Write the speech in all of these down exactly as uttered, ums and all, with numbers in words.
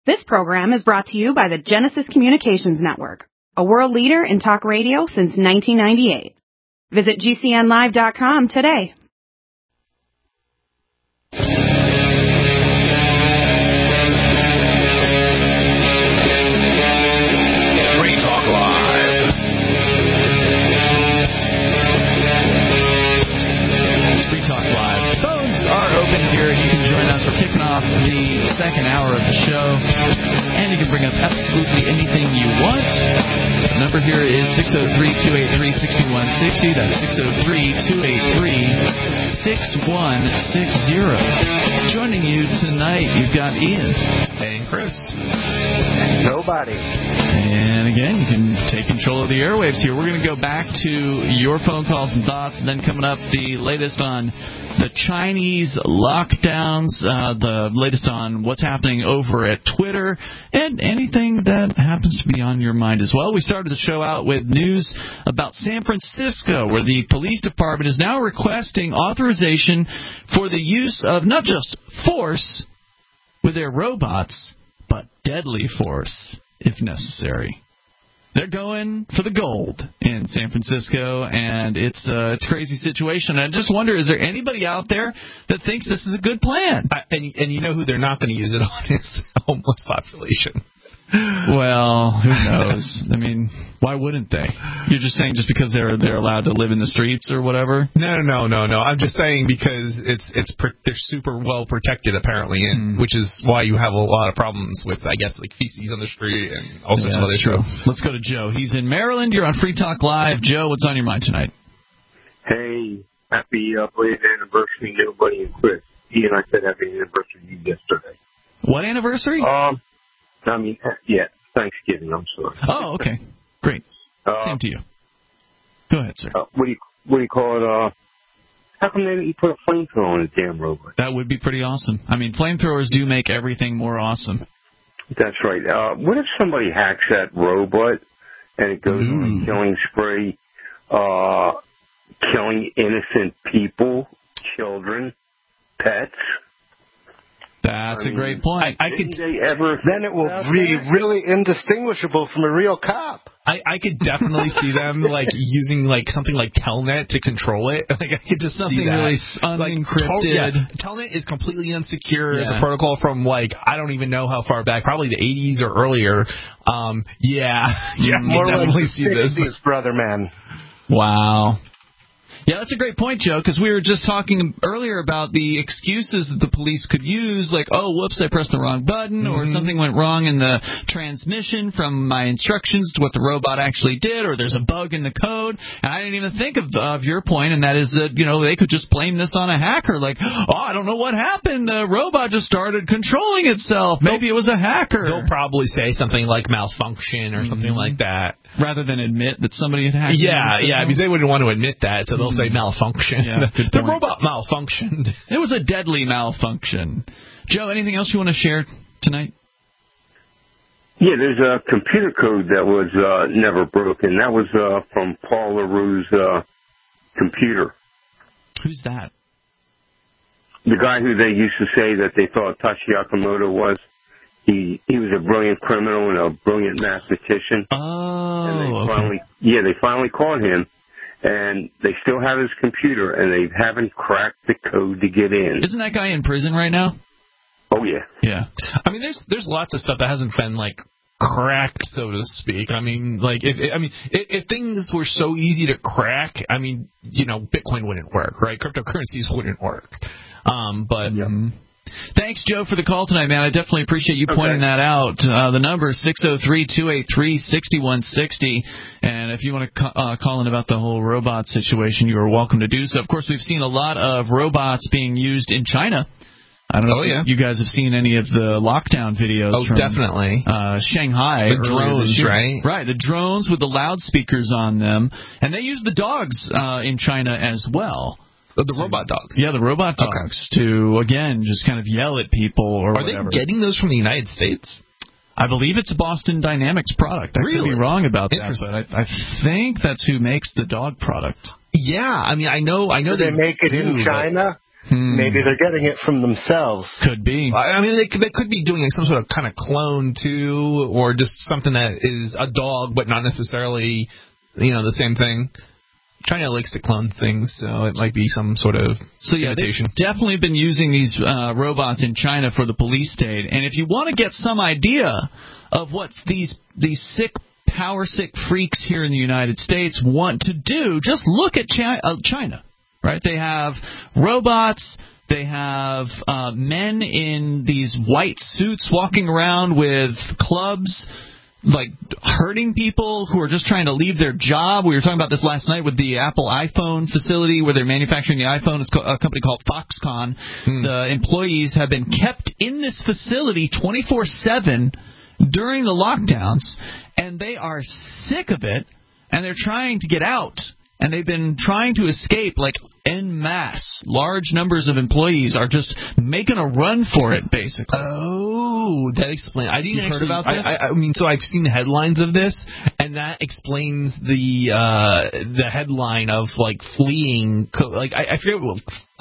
This program is brought to you by the Genesis Communications Network, a world leader in talk radio since nineteen ninety-eight. Visit G C N live dot com today. Free Talk Live. It's Free Talk Live. Phones are open here. You can join us. We're kicking off the second hour of the show, and you can bring up absolutely anything you want. The number here is six oh three, two eight three, six one six oh. That's six oh three, two eight three, six one six oh. Joining you tonight, you've got Ian. And Chris. Nobody. And again, you can take control of the airwaves here. We're going to go back to your phone calls and thoughts, and then coming up, the latest on the Chinese lockdowns, uh, the latest on what's happening over at Twitter, and anything that happens to be on your mind as well. We started the show out with news about San Francisco, where the police department is now requesting authorization for the use of not just force with their robots, but deadly force, if necessary. They're going for the gold in San Francisco, and it's uh, it's a crazy situation. I just wonder, is there anybody out there that thinks this is a good plan? I, and, and you know who they're not going to use it on is the homeless population. Well, who knows? I mean, why wouldn't they? You're just saying just because they're they're allowed to live in the streets or whatever? No, no, no, no. I'm just saying because it's it's they're super well protected apparently, and mm. which is why you have a lot of problems with, I guess, like feces on the street and all sorts yeah, of other stuff. Let's go to Joe. He's in Maryland. You're on Free Talk Live. Joe, what's on your mind tonight? Hey, happy uh, belated anniversary, nobody and Chris. Ian, I said happy anniversary to you yesterday. What anniversary? Um. I mean, yeah, Thanksgiving, I'm sorry. Oh, okay. Great. Uh, Same to you. Go ahead, sir. Uh, what do you what do you call it? Uh, how come they didn't put a flamethrower on a damn robot? That would be pretty awesome. I mean, flamethrowers do make everything more awesome. That's right. Uh, what if somebody hacks that robot and it goes mm. on a killing spree, uh, killing innocent people, children, pets? That's I mean, a great point. I, I could they ever then it will be that? really indistinguishable from a real cop. I, I could definitely see them like using like something like Telnet to control it. Like I could just something see that. really unencrypted. Like, yeah, Telnet is completely unsecure. Yeah. It's a protocol from like I don't even know how far back, probably the eighties or earlier. Um, yeah, yeah, more I like definitely the see this, sixties, brother man. Wow. Yeah, that's a great point, Joe, because we were just talking earlier about the excuses that the police could use, like, oh, whoops, I pressed the wrong button, mm-hmm. or something went wrong in the transmission from my instructions to what the robot actually did, or there's a bug in the code. And I didn't even think of, of your point, and that is that, you know, they could just blame this on a hacker, like, oh, I don't know what happened. The robot just started controlling itself. Maybe it was a hacker. They'll probably say something like malfunction or mm-hmm. something like that. Rather than admit that somebody had hacked Yeah, yeah, because they wouldn't want to admit that, so they'll mm. say malfunction. Yeah, the robot malfunctioned. It was a deadly malfunction. Joe, anything else you want to share tonight? Yeah, there's a computer code that was uh, never broken. That was uh, from Paul LaRue's uh, computer. Who's that? The guy who they used to say that they thought Tashi Yakamoto was. He he was a brilliant criminal and a brilliant mathematician. Oh, and they okay. finally, yeah, they finally caught him, and they still have his computer, and they haven't cracked the code to get in. Isn't that guy in prison right now? Oh yeah, yeah. I mean, there's there's lots of stuff that hasn't been like cracked, so to speak. I mean, like if I mean if, if things were so easy to crack, I mean, you know, Bitcoin wouldn't work, right? Cryptocurrencies wouldn't work. Um, but. Yeah. Thanks, Joe, for the call tonight, man. I definitely appreciate you pointing okay. that out. Uh, the number is six oh three, two eight three, six one six oh, and if you want to ca- uh, call in about the whole robot situation, you are welcome to do so. Of course, we've seen a lot of robots being used in China. I don't know oh, if yeah. you guys have seen any of the lockdown videos oh, from definitely. Uh, Shanghai. The drones, right? Right, the drones with the loudspeakers on them. And they use the dogs uh, in China as well. The, the robot dogs? Yeah, the robot dogs okay. to, again, just kind of yell at people or Are whatever. Are they getting those from the United States? I believe it's a Boston Dynamics product. I really? could be wrong about that, but I, I think that's who makes the dog product. Yeah, I mean, I know, I know do they they make it do, in China. Hmm. Maybe they're getting it from themselves. Could be. I mean, they could, they could be doing like some sort of kind of clone too, or just something that is a dog, but not necessarily, you know, the same thing. China likes to clone things, so it might be some sort of so yeah, imitation. They've definitely been using these uh, robots in China for the police state. And if you want to get some idea of what these these sick, power sick freaks here in the United States want to do, just look at China. Uh, China, right? They have robots. They have uh, men in these white suits walking around with clubs, like hurting people who are just trying to leave their job. We were talking about this last night with the Apple iPhone facility where they're manufacturing the iPhone. It's a company called Foxconn. Hmm. The employees have been kept in this facility twenty-four seven during the lockdowns, and they are sick of it, and they're trying to get out. And they've been trying to escape, like, en masse. Large numbers of employees are just making a run for it, basically. Oh, that explains. I didn't You've actually. heard about this? I, I, I mean, so I've seen the headlines of this, and that explains the uh, the headline of like fleeing. Like I, I forget what.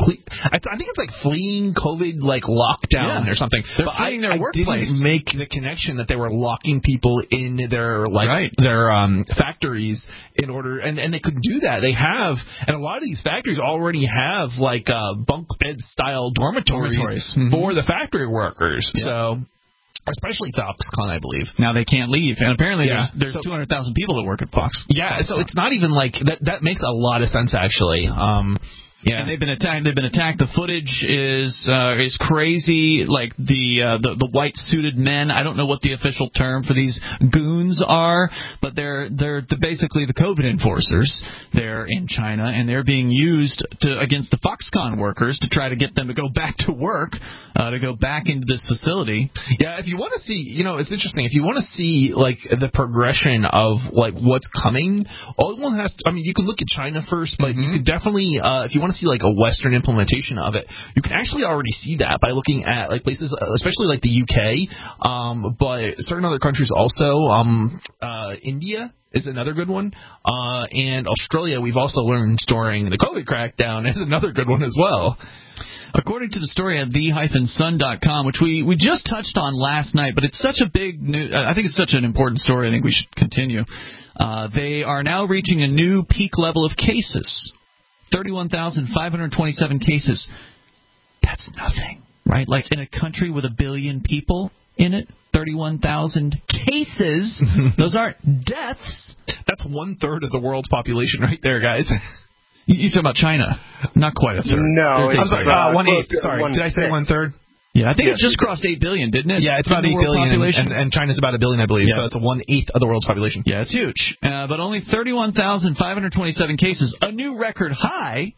I think it's like fleeing COVID, like lockdown yeah. or something. They're but fleeing I, their I workplace. didn't make the connection that they were locking people in their like right. their um, factories in order, and, and they could do that. They have, and a lot of these factories already have like uh, bunk bed style dormitories, dormitories. Mm-hmm. for the factory workers. Yeah. So. Especially Foxconn, I believe. Now they can't leave, and apparently yeah. there's, there's so, two hundred thousand people that work at Fox. Yeah, Foxconn. so it's not even like that. That makes a lot of sense, actually. Um, yeah, and they've been attacked. They've been attacked. The footage is uh, is crazy. Like the, uh, the the white suited men. I don't know what the official term for these goons are, but they're they're the, basically the COVID enforcers. They're in China, and they're being used to against the Foxconn workers to try to get them to go back to work, uh, to go back into this facility. Yeah, if you want to see, you know, it's interesting. If you want to see like the progression of like what's coming, all one has to. I mean, you can look at China first, but mm-hmm. you could definitely, uh, if you want to see like a Western implementation of it, you can actually already see that by looking at like places, especially like the U K, um, but certain other countries also. Um, uh, India is another good one, uh, and Australia. We've also learned during the COVID crackdown is another good one as well. According to the story at the dash sun dot com, which we, we just touched on last night, but it's such a big new, I think it's such an important story, I think we should continue. Uh, they are now reaching a new peak level of cases. thirty-one thousand five hundred twenty-seven cases. That's nothing, right? Like in a country with a billion people in it, thirty-one thousand cases. Those aren't deaths. That's one third of the world's population right there, guys. You're talking about China. Not quite a third. No, I'm sorry, uh, one eighth. Sorry, one did I say one third? Yeah, I think yes, it just crossed eight billion, didn't it? Yeah, it's about eight billion, and, and, and China's about a billion, I believe. Yeah. So it's a one eighth of the world's population. Yeah, it's huge. Uh, but only thirty-one thousand five hundred twenty-seven cases, a new record high.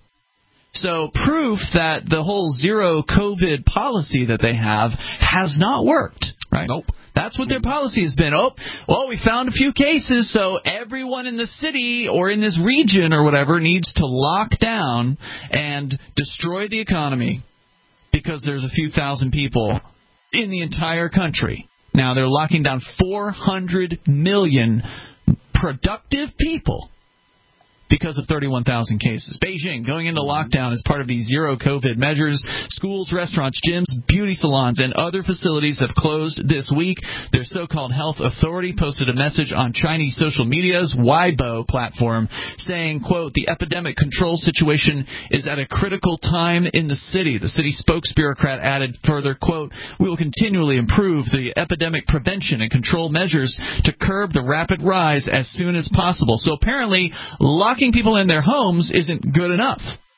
So proof that the whole zero COVID policy that they have has not worked, right? Nope. That's what their policy has been. Oh, well, we found a few cases, so everyone in the city or in this region or whatever needs to lock down and destroy the economy because there's a few thousand people in the entire country. Now, they're locking down four hundred million productive people because of thirty-one thousand cases. Beijing going into lockdown as part of these zero COVID measures. Schools, restaurants, gyms, beauty salons, and other facilities have closed this week. Their so-called health authority posted a message on Chinese social media's Weibo platform saying, quote, the epidemic control situation is at a critical time in the city. The city spokesbureaucrat added further, quote, we will continually improve the epidemic prevention and control measures to curb the rapid rise as soon as possible. So apparently, locking people in their homes isn't good enough.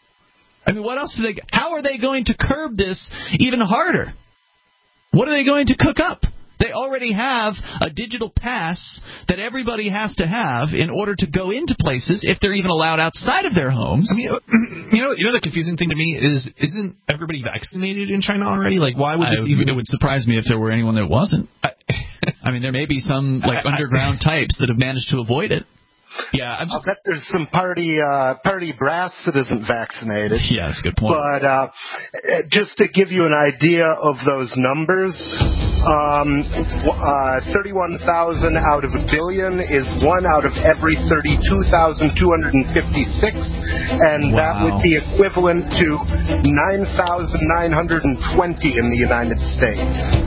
I mean, what else do they? How are they going to curb this even harder? What are they going to cook up? They already have a digital pass that everybody has to have in order to go into places if they're even allowed outside of their homes. I mean, you know, you know the confusing thing to me is, isn't everybody vaccinated in China already? Like, why would this I, even? It would surprise me if there were anyone that wasn't. I, I mean, there may be some like I, underground I, types that have managed to avoid it. Yeah, I'm just... I bet there's some party uh, party brass that isn't vaccinated. Yeah, that's a good point. But uh, just to give you an idea of those numbers, um, uh, thirty-one thousand out of a billion is one out of every thirty-two thousand two hundred fifty-six, and wow. that would be equivalent to nine thousand nine hundred twenty in the United States.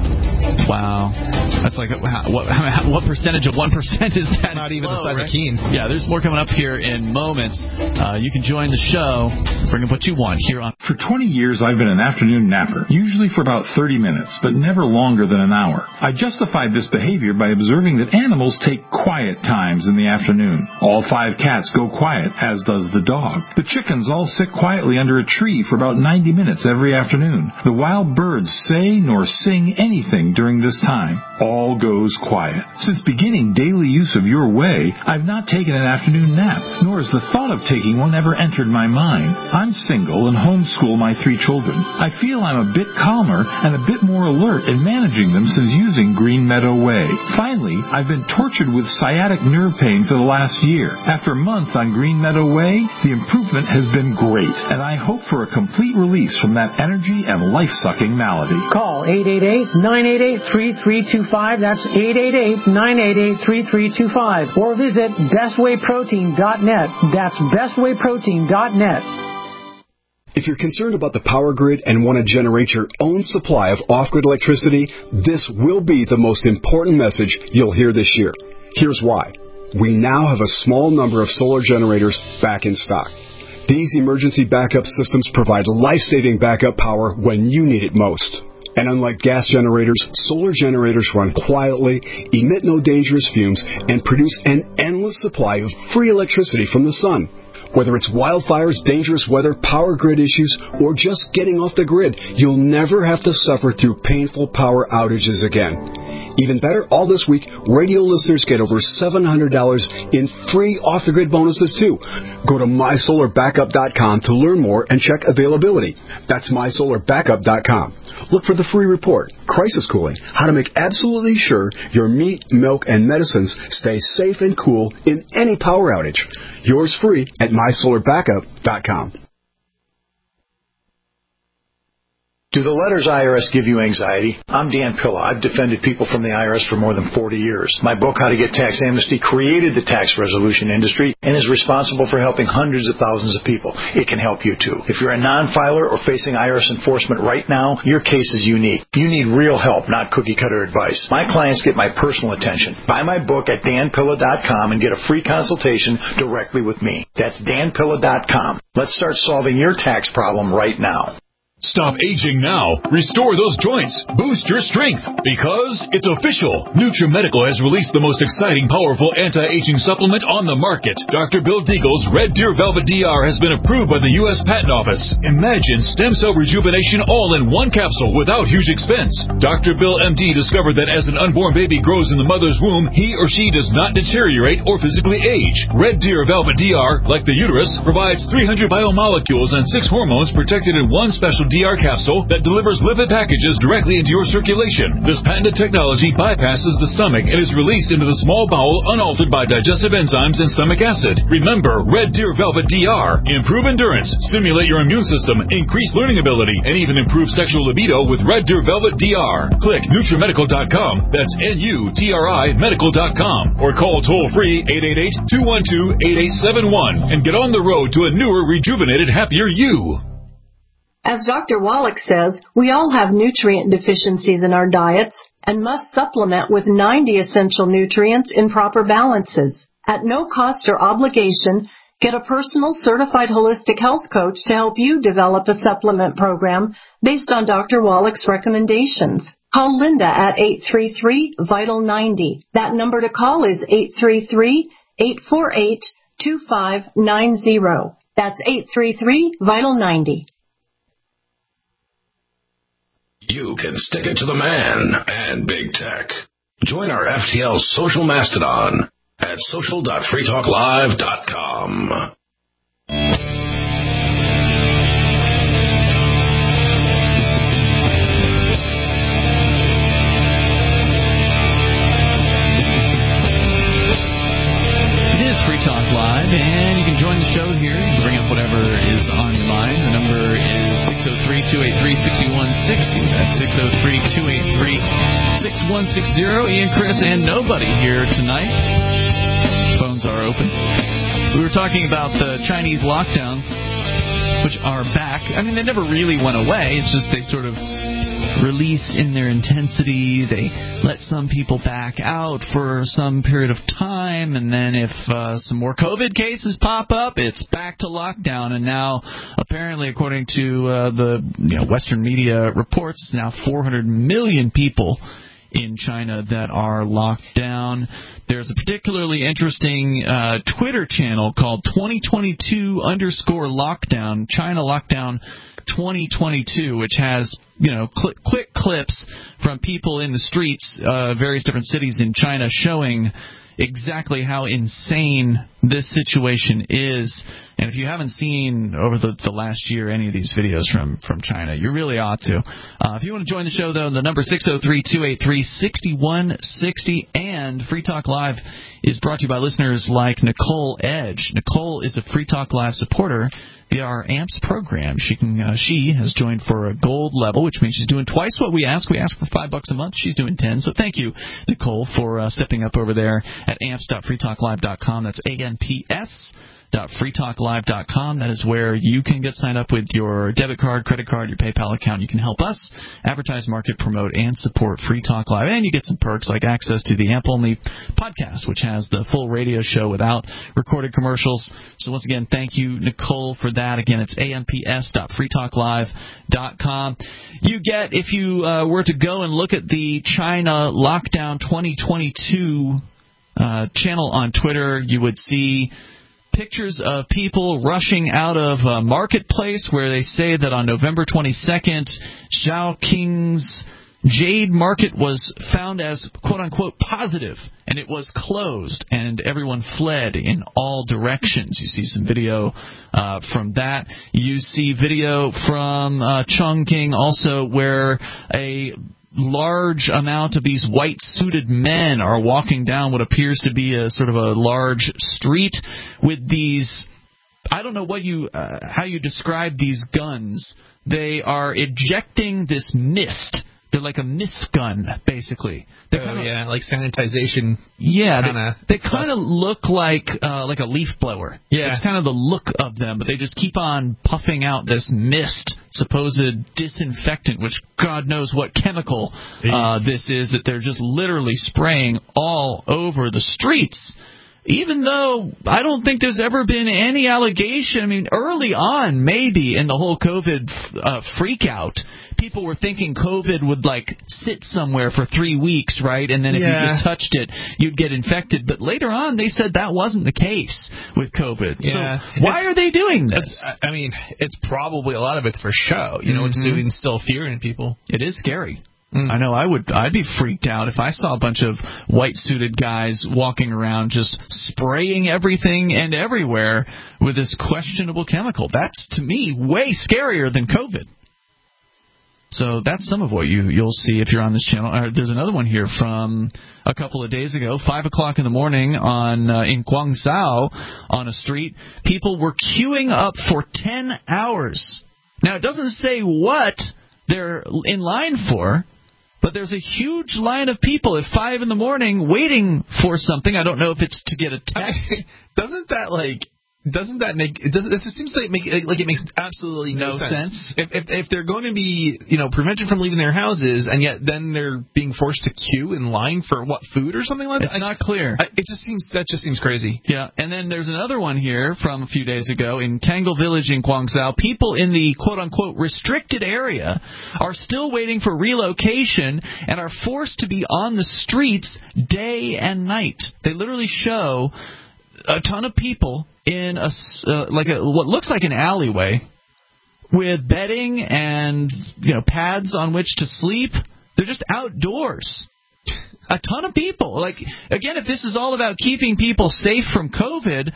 Wow. That's like, what, what percentage of one percent is that? Not even low, the size right? of Keene. Yeah, there's more coming up here in moments. Uh, you can join the show. Bring up what you want here on... For twenty years, I've been an afternoon napper, usually for about thirty minutes, but never longer than an hour. I justified this behavior by observing that animals take quiet times in the afternoon. All five cats go quiet, as does the dog. The chickens all sit quietly under a tree for about ninety minutes every afternoon. The wild birds say nor sing anything during this time. All goes quiet. Since beginning daily use of Your Way, I've not taken an afternoon nap, nor has the thought of taking one ever entered my mind. I'm single and homeschool my three children. I feel I'm a bit calmer and a bit more alert in managing them since using Green Meadow Way. Finally, I've been tortured with sciatic nerve pain for the last year. After a month on Green Meadow Way, the improvement has been great, and I hope for a complete release from that energy and life-sucking malady. Call eight eight eight, nine eight eight, three three two five. That's eight eight eight, nine eight eight, three three two five. Or visit best way protein dot net. That's best way protein dot net. If you're concerned about the power grid and want to generate your own supply of off-grid electricity, this will be the most important message you'll hear this year. Here's why. We now have a small number of solar generators back in stock. These emergency backup systems provide life-saving backup power when you need it most. And unlike gas generators, solar generators run quietly, emit no dangerous fumes, and produce an endless supply of free electricity from the sun. Whether it's wildfires, dangerous weather, power grid issues, or just getting off the grid, you'll never have to suffer through painful power outages again. Even better, all this week, radio listeners get over seven hundred dollars in free off-the-grid bonuses, too. Go to my solar backup dot com to learn more and check availability. That's my solar backup dot com. Look for the free report, Crisis Cooling, how to make absolutely sure your meat, milk, and medicines stay safe and cool in any power outage. Yours free at my solar backup dot com. Do the letters I R S give you anxiety? I'm Dan Pilla. I've defended people from the I R S for more than forty years. My book, How to Get Tax Amnesty, created the tax resolution industry and is responsible for helping hundreds of thousands of people. It can help you, too. If you're a non-filer or facing I R S enforcement right now, your case is unique. You need real help, not cookie-cutter advice. My clients get my personal attention. Buy my book at dan pilla dot com and get a free consultation directly with me. That's dan pilla dot com. Let's start solving your tax problem right now. Stop aging now. Restore those joints. Boost your strength. Because it's official. NutriMedical has released the most exciting, powerful anti-aging supplement on the market. Doctor Bill Deagle's Red Deer Velvet D R has been approved by the U S Patent Office. Imagine stem cell rejuvenation all in one capsule without huge expense. Doctor Bill M D discovered that as an unborn baby grows in the mother's womb, he or she does not deteriorate or physically age. Red Deer Velvet D R, like the uterus, provides three hundred biomolecules and six hormones protected in one special D R capsule that delivers lipid packages directly into your circulation. This patented technology bypasses the stomach and is released into the small bowel unaltered by digestive enzymes and stomach acid. Remember, Red Deer Velvet D R. Improve endurance, stimulate your immune system, increase learning ability, and even improve sexual libido with Red Deer Velvet D R. Click NutriMedical dot com. That's N U T R I medical dot com. Or call toll-free eight eight eight, two one two, eight eight seven one and get on the road to a newer, rejuvenated, happier you. As Doctor Wallach says, we all have nutrient deficiencies in our diets and must supplement with ninety essential nutrients in proper balances. At no cost or obligation, get a personal certified holistic health coach to help you develop a supplement program based on Doctor Wallach's recommendations. Call Linda at eight three three, vital ninety. That number to call is eight three three, eight four eight, two five nine zero. That's eight three three, vital ninety. You can stick it to the man and big tech. Join our F T L social mastodon at social dot free talk live dot com. It is Free Talk one six zero. That's six oh three, two eight three, six one six zero. Ian, Chris, and nobody here tonight. Phones are open. We were talking about the Chinese lockdowns, which are back. I mean, they never really went away. It's just they sort of released in their intensity. They let some people back out for some period of time, and then if uh, some more COVID cases pop up, it's back to lockdown. And now, apparently, according to uh, the you know, Western media reports, it's now four hundred million people in China that are locked down. There's a particularly interesting uh, Twitter channel called twenty twenty-two underscore lockdown, China lockdown twenty twenty-two, which has, you know, cl- quick clips from people in the streets, uh, various different cities in China, showing exactly how insane this situation is. And if you haven't seen over the, the last year any of these videos from, from China, you really ought to. Uh, if you want to join the show, though, the number six oh three, two eight three, six one six zero, and Free Talk Live is brought to you by listeners like Nicole Edge. Nicole is a Free Talk Live supporter via our A M P S program. She can uh, she has joined for a gold level, which means she's doing twice what we ask. We ask for five bucks a month. She's doing ten. So thank you, Nicole, for uh, stepping up over there at amps dot free talk live dot com. That's A N P S dot free talk live dot com. That is where you can get signed up with your debit card, credit card, your PayPal account. You can help us advertise, market, promote, and support Free Talk Live. And you get some perks like access to the A M P Only podcast, which has the full radio show without recorded commercials. So once again, thank you, Nicole, for that. Again, it's A M P S dot free talk live dot com. You get, if you uh, were to go and look at the China Lockdown twenty twenty-two uh, channel on Twitter, you would see pictures of people rushing out of a marketplace where they say that on November twenty-second, Zhaoking's Jade Market was found as quote-unquote positive, and it was closed, and everyone fled in all directions. You see some video uh, from that. You see video from uh, Chongqing also, where a large amount of these white-suited men are walking down what appears to be a sort of a large street with these, I don't know what you, uh, how you describe these guns. They are ejecting this mist. They're like a mist gun, basically. They're oh, kinda, yeah, like sanitization. Yeah, kinda they, they kind of look like uh, like a leaf blower. Yeah. It's kind of the look of them, but they just keep on puffing out this mist, supposed disinfectant, which God knows what chemical uh, this is, that they're just literally spraying all over the streets. Even though I don't think there's ever been any allegation. I mean, early on, maybe in the whole COVID uh, freak out, people were thinking COVID would, like, sit somewhere for three weeks, right? And then if yeah. you just touched it, you'd get infected. But later on, they said that wasn't the case with COVID. Yeah. So why it's, are they doing this? I mean, it's probably a lot of it's for show. You know, mm-hmm. it's to instill fear in people. It is scary. Mm. I know I would. I'd be freaked out if I saw a bunch of white-suited guys walking around just spraying everything and everywhere with this questionable chemical. That's, to me, way scarier than COVID. So that's some of what you, you'll see if you're on this channel. Uh, there's another one here from a couple of days ago, five o'clock in the morning on uh, in Guangzhou on a street. People were queuing up for ten hours. Now, it doesn't say what they're in line for, but there's a huge line of people at five in the morning waiting for something. I don't know if it's to get a test. I mean, doesn't that, like... Doesn't that make it? Doesn't, it seems like make like it makes absolutely no, no sense. sense. If, if if they're going to be you know prevented from leaving their houses, and yet then they're being forced to queue in line for what, food or something like it's that. It's not clear. I, it just seems that just seems crazy. Yeah, and then there's another one here from a few days ago in Kangle Village in Guangzhou. People in the quote unquote restricted area are still waiting for relocation and are forced to be on the streets day and night. They literally show a ton of people in a uh, like a what looks like an alleyway with bedding and you know pads on which to sleep. They're just outdoors. A ton of people. Like again, if this is all about keeping people safe from COVID,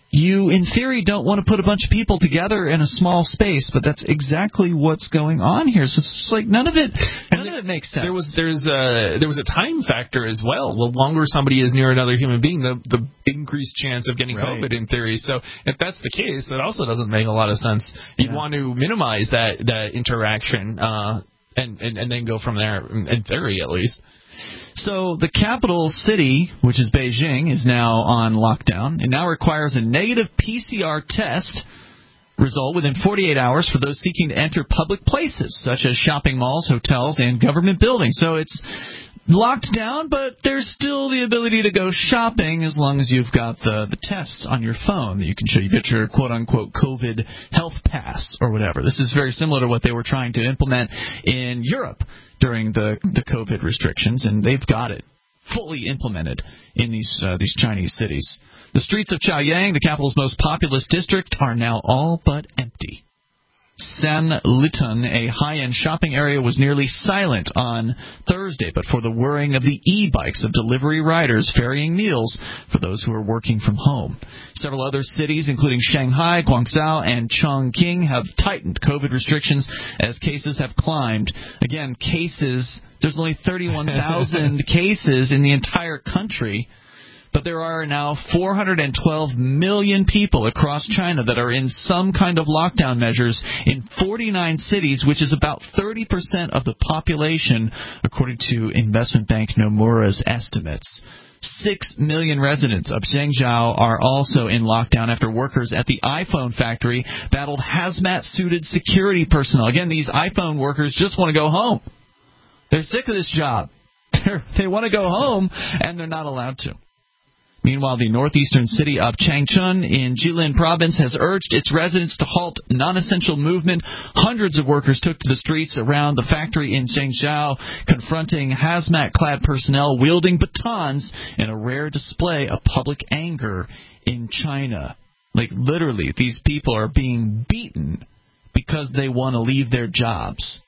you, in theory, don't want to put a bunch of people together in a small space, but that's exactly what's going on here. So it's just like none of it, none of it makes sense. There was there's a there was a time factor as well. The longer somebody is near another human being, the the increased chance of getting right. COVID in theory. So if that's the case, it also doesn't make a lot of sense. You'd yeah. want to minimize that that interaction uh, and, and and then go from there, in theory at least. So the capital city, which is Beijing, is now on lockdown. It now requires a negative P C R test result within forty-eight hours for those seeking to enter public places, such as shopping malls, hotels, and government buildings. So it's locked down, but there's still the ability to go shopping as long as you've got the, the test on your phone that you can show. You get your quote-unquote COVID health pass or whatever. This is very similar to what they were trying to implement in Europe during the, the COVID restrictions, and they've got it fully implemented in these uh, these Chinese cities. The streets of Chaoyang, the capital's most populous district, are now all but empty. Sanlitun, a high-end shopping area, was nearly silent on Thursday, but for the whirring of the e-bikes of delivery riders ferrying meals for those who are working from home. Several other cities, including Shanghai, Guangzhou, and Chongqing, have tightened COVID restrictions as cases have climbed. Again, cases, there's only thirty-one thousand cases in the entire country. But there are now four hundred twelve million people across China that are in some kind of lockdown measures in forty-nine cities, which is about thirty percent of the population, according to investment bank Nomura's estimates. Six million residents of Zhengzhou are also in lockdown after workers at the iPhone factory battled hazmat-suited security personnel. Again, these iPhone workers just want to go home. They're sick of this job. They're, they want to go home, and they're not allowed to. Meanwhile, the northeastern city of Changchun in Jilin province has urged its residents to halt non-essential movement. Hundreds of workers took to the streets around the factory in Zhengzhou, confronting hazmat-clad personnel wielding batons in a rare display of public anger in China. Like, literally, these people are being beaten because they want to leave their jobs.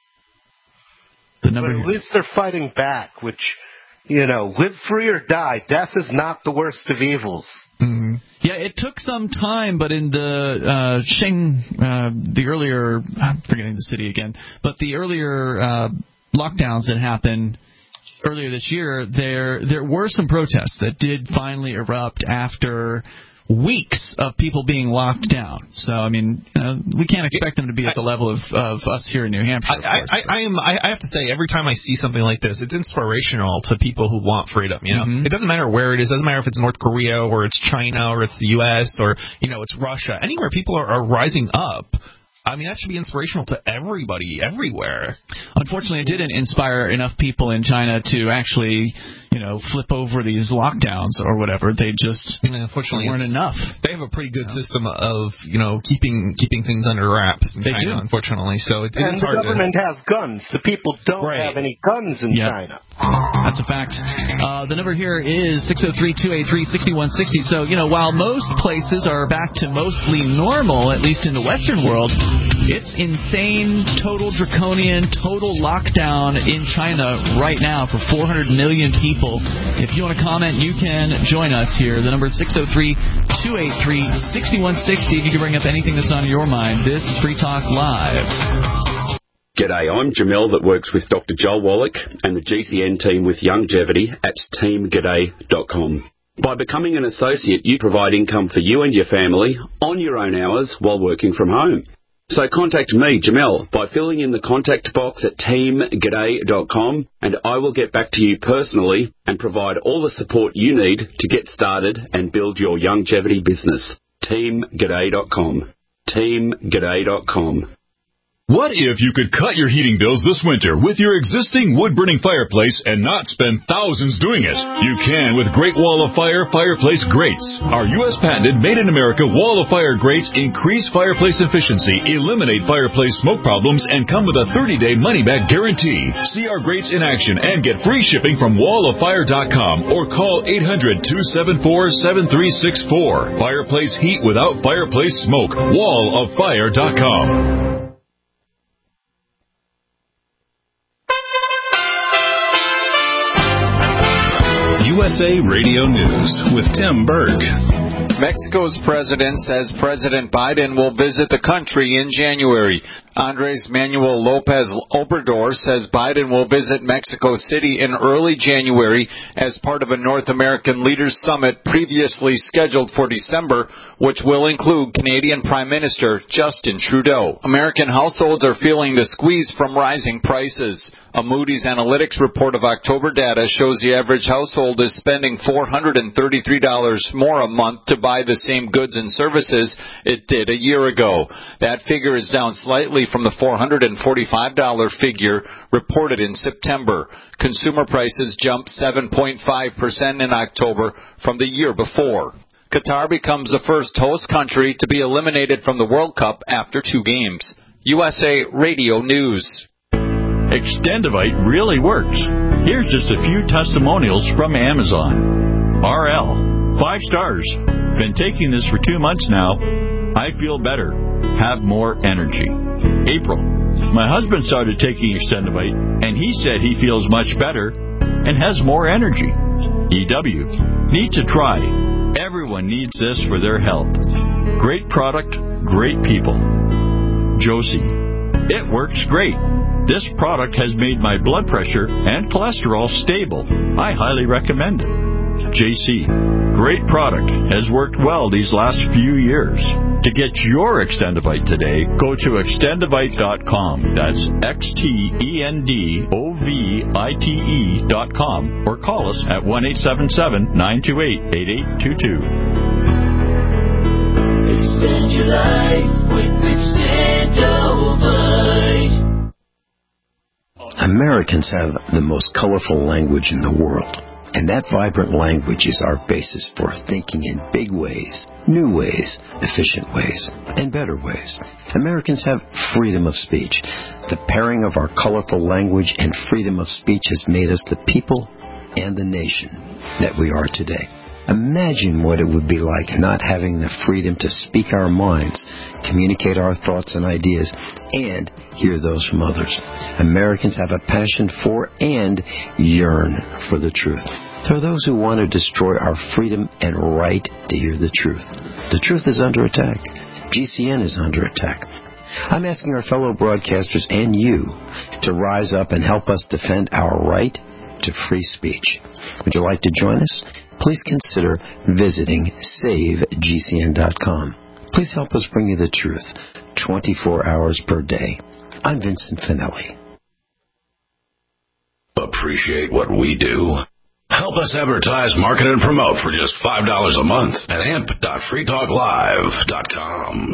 The number but at least they're fighting back, which... You know, live free or die. Death is not the worst of evils. Mm-hmm. Yeah, it took some time, but in the uh, Sheng, uh, the earlier, I'm forgetting the city again, but the earlier uh, lockdowns that happened earlier this year, there there were some protests that did finally erupt after weeks of people being locked down. So, I mean, uh, we can't expect them to be at the level of, of us here in New Hampshire. I, I, I am. I have to say, every time I see something like this, it's inspirational to people who want freedom. You know, mm-hmm. It doesn't matter where it is. It doesn't matter if it's North Korea or it's China or it's the U S or you know it's Russia. Anywhere people are, are rising up. I mean, that should be inspirational to everybody, everywhere. Unfortunately, it didn't inspire enough people in China to actually, you know, flip over these lockdowns or whatever. They just yeah, unfortunately weren't enough. They have a pretty good yeah. system of, you know, keeping keeping things under wraps in they China, do. Unfortunately. So it, and it's the hard government to... has guns. The people don't right. have any guns in yep. China. That's a fact. Uh, the number here is six oh three, two eight three, six one six oh. So, you know, while most places are back to mostly normal, at least in the Western world, it's insane, total draconian, total lockdown in China right now for four hundred million people. If you want to comment, you can join us here. The number is six oh three, two eight three, six one six oh. If you can bring up anything that's on your mind, this is Free Talk Live. G'day, I'm Jamel that works with Doctor Joel Wallach and the G C N team with Longevity at team g'day dot com. By becoming an associate, you provide income for you and your family on your own hours while working from home. So contact me, Jamel, by filling in the contact box at team g'day dot com, and I will get back to you personally and provide all the support you need to get started and build your longevity business. team g'day dot com. team g'day dot com. What if you could cut your heating bills this winter with your existing wood-burning fireplace and not spend thousands doing it? You can with Great Wall of Fire Fireplace Grates. Our U S patented made-in-America Wall of Fire grates increase fireplace efficiency, eliminate fireplace smoke problems, and come with a thirty-day money-back guarantee. See our grates in action and get free shipping from wall of fire dot com or call eight hundred, two seven four, seven three six four. Fireplace heat without fireplace smoke. wall of fire dot com. U S A Radio News with Tim Berg. Mexico's president says President Biden will visit the country in January. Andres Manuel Lopez Obrador says Biden will visit Mexico City in early January as part of a North American Leaders Summit previously scheduled for December, which will include Canadian Prime Minister Justin Trudeau. American households are feeling the squeeze from rising prices. A Moody's Analytics report of October data shows the average household is spending four hundred thirty-three dollars more a month to buy the same goods and services it did a year ago. That figure is down slightly from the four hundred forty-five dollars figure reported in September. Consumer prices jumped seven point five percent in October from the year before. Qatar becomes the first host country to be eliminated from the World Cup after two games. U S A Radio News. Extendivite really works. Here's just a few testimonials from Amazon. R L, five stars. Been taking this for two months now. I feel better. Have more energy. April, my husband started taking Extendivite, and he said he feels much better and has more energy. E W, need to try. Everyone needs this for their health. Great product, great people. Josie, it works great. This product has made my blood pressure and cholesterol stable. I highly recommend it. J C, great product. Has worked well these last few years. To get your Extendivite today, go to extendivite dot com. That's X T E N D O V I T E dot com or call us at one eight seven seven, nine two eight, eight eight two two. Extend your life with Extendivite. Americans have the most colorful language in the world, and that vibrant language is our basis for thinking in big ways, new ways, efficient ways, and better ways. Americans have freedom of speech. The pairing of our colorful language and freedom of speech has made us the people and the nation that we are today. Imagine what it would be like not having the freedom to speak our minds, communicate our thoughts and ideas, and hear those from others. Americans have a passion for and yearn for the truth. There are those who want to destroy our freedom and right to hear the truth. The truth is under attack. G C N is under attack. I'm asking our fellow broadcasters and you to rise up and help us defend our right to free speech. Would you like to join us? Please consider visiting save G C N dot com. Please help us bring you the truth twenty-four hours per day. I'm Vincent Finelli. Appreciate what we do? Help us advertise, market, and promote for just five dollars a month at amp dot free talk live dot com.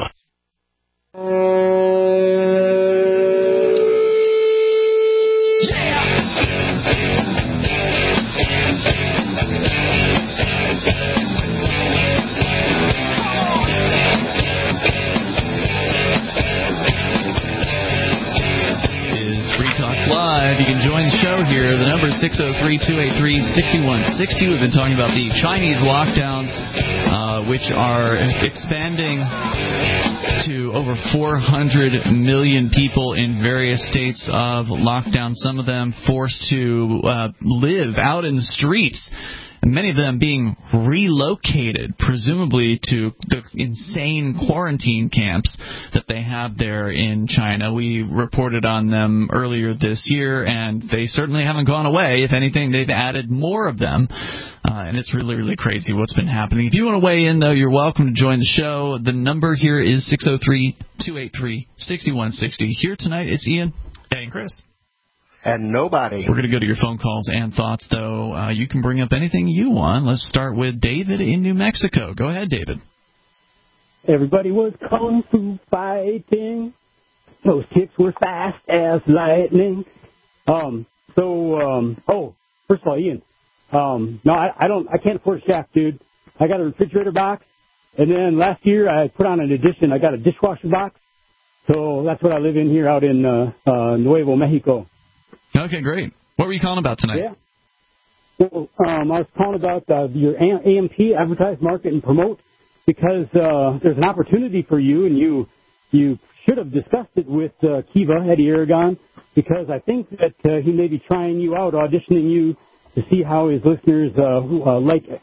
Live. You can join the show here. The number is six oh three, two eight three, six one six oh. We've been talking about the Chinese lockdowns, uh, which are expanding to over four hundred million people in various states of lockdown, some of them forced to uh, live out in the streets. Many of them being relocated, presumably to the insane quarantine camps that they have there in China. We reported on them earlier this year, and they certainly haven't gone away. If anything, they've added more of them, uh, and it's really, really crazy what's been happening. If you want to weigh in, though, you're welcome to join the show. The number here is six oh three, two eight three, six one six oh. Here tonight, it's Ian and Chris. And nobody. We're going to go to your phone calls and thoughts, though. Uh, you can bring up anything you want. Let's start with David in New Mexico. Go ahead, David. Everybody was kung fu fighting. Those kicks were fast as lightning. Um. So, um. Oh, first of all, Ian. Um. No, I, I don't. I can't afford a shaft, dude. I got a refrigerator box, and then last year I put on an addition. I got a dishwasher box. So that's what I live in here out in uh, uh, Nuevo Mexico. Okay, great. What were you calling about tonight? Yeah. So, um, I was calling about uh, your A M P, advertise, market, and promote, because uh, there's an opportunity for you, and you you should have discussed it with uh, Kiva, Eddie Aragon, because I think that uh, he may be trying you out, auditioning you to see how his listeners uh, who, uh, like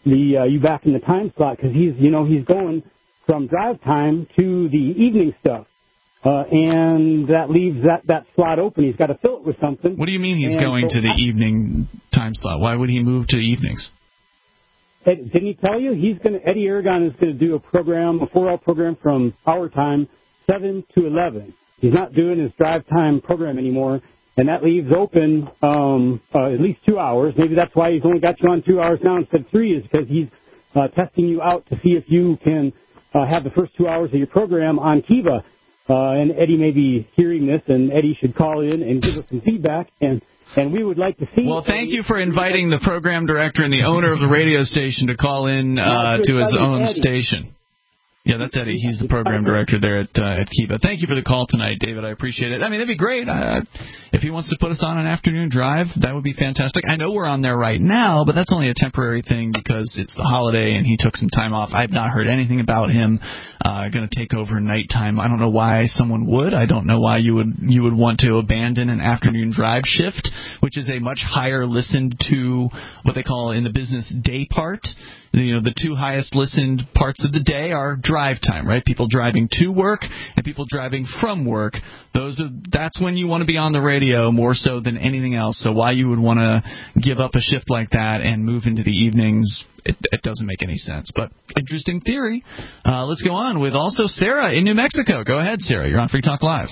the uh, you back in the time slot because he's you know he's going from drive time to the evening stuff, uh, and that leaves that, that slot open. He's got to fill it with something. What do you mean he's and going so to the I, evening time slot? Why would he move to evenings? Ed, didn't he tell you he's going to? Eddie Aragon is going to do a program, a four-hour program from our time, seven to eleven. He's not doing his drive time program anymore. And that leaves open um, uh, at least two hours. Maybe that's why he's only got you on two hours now instead of three, is because he's uh, testing you out to see if you can uh, have the first two hours of your program on Kiva. Uh, and Eddie may be hearing this, and Eddie should call in and give us some feedback. And, and we would like to see... Well, thank you for inviting the program director and the owner of the radio station to call in uh, to his own Eddie. station. Yeah, that's Eddie. He's the program director there at uh, at Kiva. Thank you for the call tonight, David. I appreciate it. I mean, that'd be great. Uh, if he wants to put us on an afternoon drive, that would be fantastic. I know we're on there right now, but that's only a temporary thing because it's the holiday and he took some time off. I've not heard anything about him uh, going to take over nighttime. I don't know why someone would. I don't know why you would you would want to abandon an afternoon drive shift, which is a much higher listened to, what they call in the business, day part. You know, the two highest listened parts of the day are drive time, right? People driving to work and people driving from work. Those are that's when you want to be on the radio more so than anything else. So why you would want to give up a shift like that and move into the evenings, it, it doesn't make any sense. But interesting theory. Uh, let's go on with also Sarah in New Mexico. Go ahead, Sarah. You're on Free Talk Live.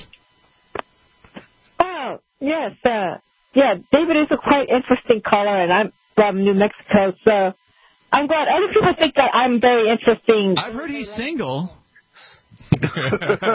Oh, yes. Uh, yeah, David is a quite interesting caller, and I'm from New Mexico, so I'm glad. Other people think that I'm very interesting. I've heard he's single. Well,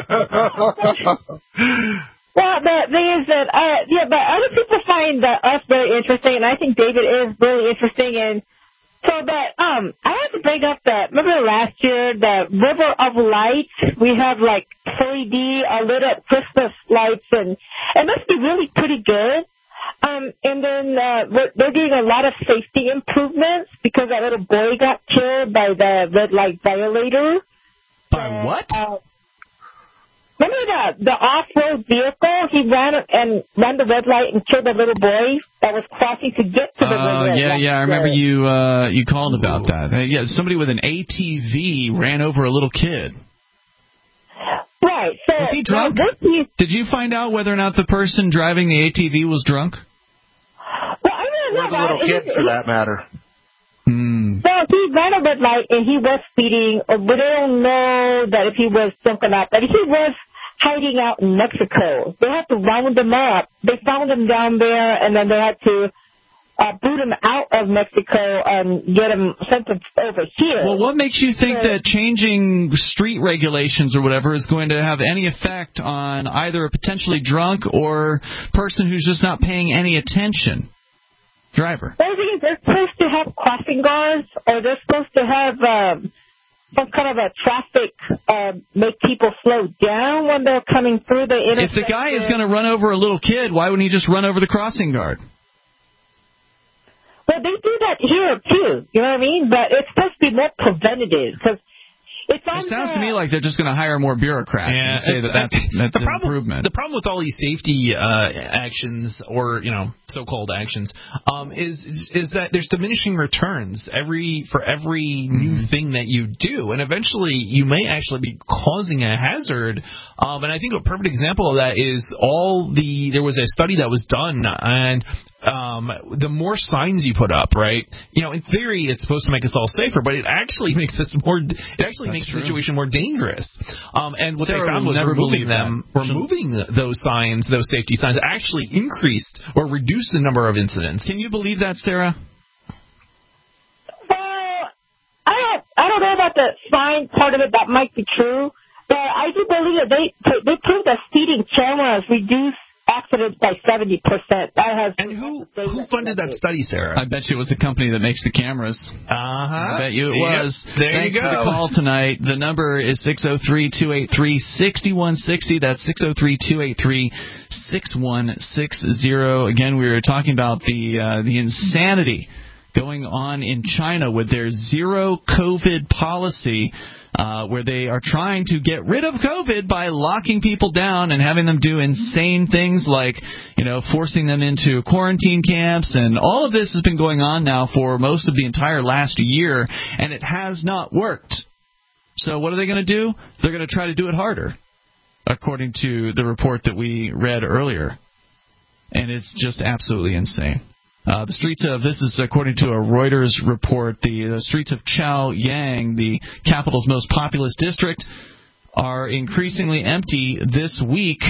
the thing is that, uh, yeah, but other people find that us very interesting, and I think David is really interesting. And so that, um, I have to bring up that, remember last year, the River of Lights? We have like three D uh, lit up Christmas lights, and it must be really pretty good. Um, and then uh, we're, they're doing a lot of safety improvements because that little boy got killed by the red light violator. By what? Uh, remember the, the off-road vehicle? He ran and ran the red light and killed a little boy that was crossing to get to the uh, red light. Yeah, yeah, I remember you uh, you called about that. Uh, yeah, somebody with an A T V ran over a little kid. Right. So was he drunk? Now, this, Did you find out whether or not the person driving the A T V was drunk? Well, I don't know. Or the little kid, for that matter. Hmm. Well, he ran a red light and he was speeding, but they don't know that if he was drunk or not. But he was hiding out in Mexico. They had to round him up. They found him down there, and then they had to uh, boot him out of Mexico and get him sent over here. Well, what makes you think that changing street regulations or whatever is going to have any effect on either a potentially drunk or person who's just not paying any attention? Driver. Well, the thing is, they're supposed to have crossing guards, or they're supposed to have um, some kind of a traffic, uh, make people slow down when they're coming through the intersection. If the guy is going to run over a little kid, why wouldn't he just run over the crossing guard? Well, they do that here, too. You know what I mean? But it's supposed to be more preventative, because it's on It sounds the, to me like they're just going to hire more bureaucrats Yeah, and say that that's, that's the an problem, improvement. The problem with all these safety uh, actions, or you know, so-called actions, um, is is that there's diminishing returns every for every mm. new thing that you do, and eventually you may actually be causing a hazard. Um, and I think a perfect example of that is all the there was a study that was done, and um, the more signs you put up, right? You know, in theory, it's supposed to make us all safer, but it actually makes us more. It actually That's makes true. the situation more dangerous. Um, and what Sarah they found will was never removing believe them, that. removing those signs, those safety signs, actually increased or reduced the number of incidents. Can you believe that, Sarah? Well, I don't, I don't know about the sign part of it. That might be true. But I do believe that they, they proved that speeding cameras reduce accidents by seventy percent. That has and who who funded that study, Sarah? I bet you it was the company that makes the cameras. Uh huh. I bet you it yep. was. There Thanks you go. for the call tonight. The number is six oh three, two eight three, six one six zero. That's six oh three, two eight three, six one six zero. Again, we were talking about the uh, the insanity going on in China with their zero COVID policy. uh, where they are trying to get rid of COVID by locking people down and having them do insane things like, you know, forcing them into quarantine camps. And all of this has been going on now for most of the entire last year, and it has not worked. So what are they going to do? They're going to try to do it harder, according to the report that we read earlier. And it's just absolutely insane. Uh, the streets of, this is according to a Reuters report, the, the streets of Chaoyang, the capital's most populous district, are increasingly empty this week.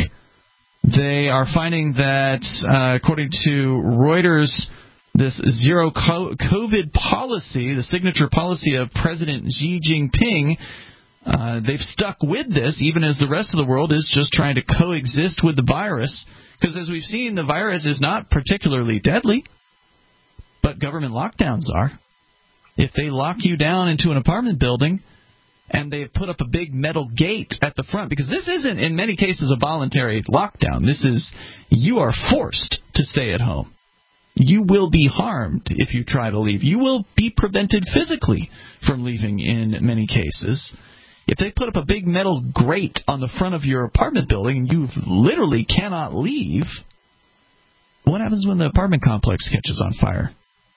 They are finding that, uh, according to Reuters, this zero COVID policy, the signature policy of President Xi Jinping, uh, they've stuck with this, even as the rest of the world is just trying to coexist with the virus. Because as we've seen, the virus is not particularly deadly. But government lockdowns are. If they lock you down into an apartment building and they put up a big metal gate at the front, because this isn't, in many cases, a voluntary lockdown. This is, you are forced to stay at home. You will be harmed if you try to leave. You will be prevented physically from leaving in many cases. If they put up a big metal grate on the front of your apartment building and you literally cannot leave, what happens when the apartment complex catches on fire?